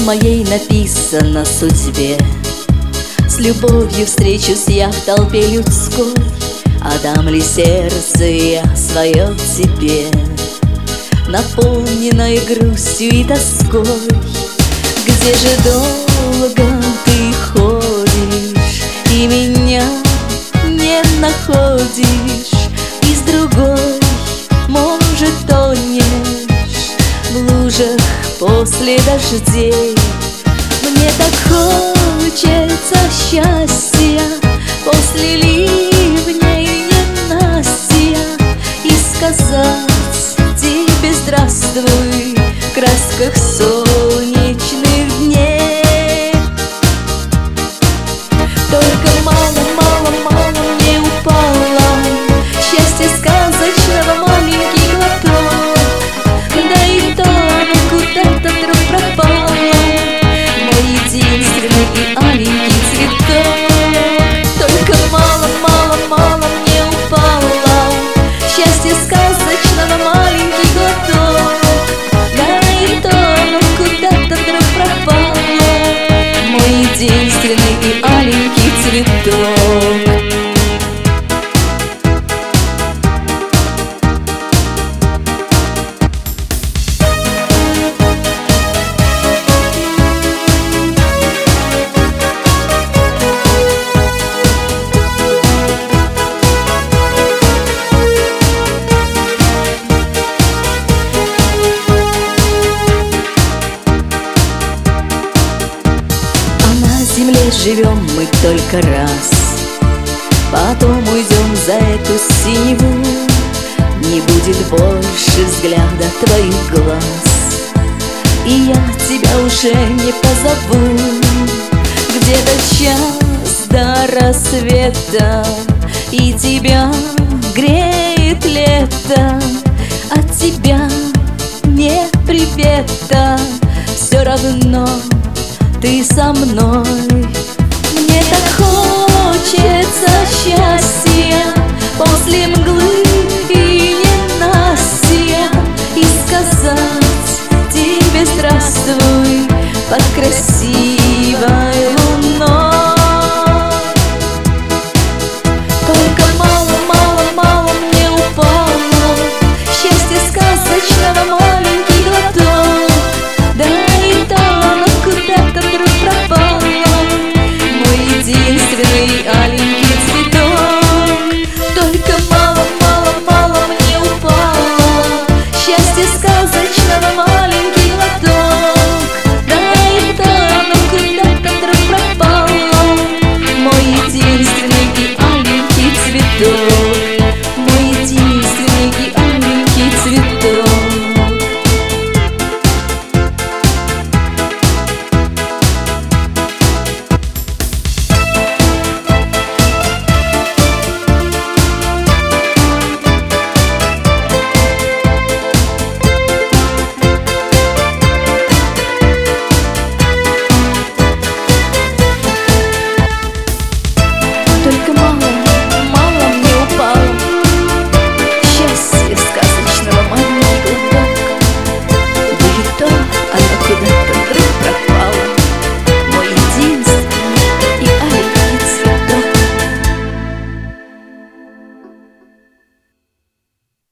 моей написано судьбе. С любовью встречусь я в толпе людской, отдам ли сердце я свое тебе, наполненной грустью и тоской? Где же долго ты ходишь и меня не находишь? И с другой, может, тонешь в лужах после дождей. Мне так хочется счастья после ливней ненастья, и сказать тебе здравствуй в красках солнечных дней. Только мало мне упало счастье сказочного, маленький глоток, да и то оно куда-то вдруг пропало, мой единственный и аленький цветок. Только мало мне упало счастье сказочного, маленький глоток, да и то оно куда-то вдруг пропало, мой единственный и аленький цветок. На земле живем мы только раз, потом уйдем за эту синеву. Не будет больше взгляда твоих глаз, и я тебя уже не позову. Где-то час до рассвета, и тебя греет лето, от тебя не привета, все равно ты со мной. Мне так хочется счастья после мглы и ненастья, и сказать тебе здравствуй под красивой луной. Только мало мне упало счастье сказочного, маленький глоток, да и то оно куда-то вдруг пропало, мой единственный аленький цветок. Только мало мне упало счастье сказочного, маленький глоток, да и то оно куда-то вдруг пропало, мой единственный и аленький цветок.